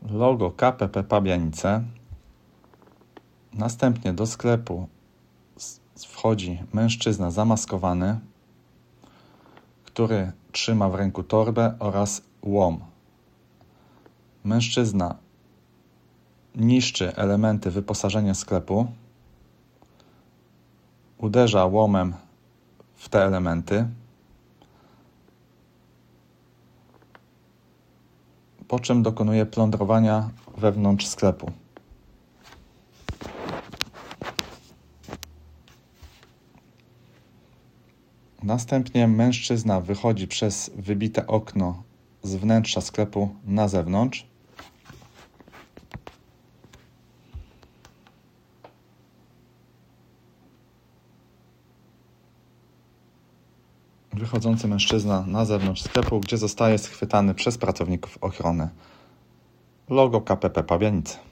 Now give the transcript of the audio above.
logo KPP Pabianice. Następnie do sklepu wchodzi mężczyzna zamaskowany, który trzyma w ręku torbę oraz łom. Mężczyzna niszczy elementy wyposażenia sklepu, uderza łomem w te elementy, po czym dokonuje plądrowania wewnątrz sklepu. Następnie mężczyzna wychodzi przez wybite okno z wnętrza sklepu na zewnątrz. Wychodzący mężczyzna na zewnątrz sklepu, gdzie zostaje schwytany przez pracowników ochrony. Logo KPP Pabianice.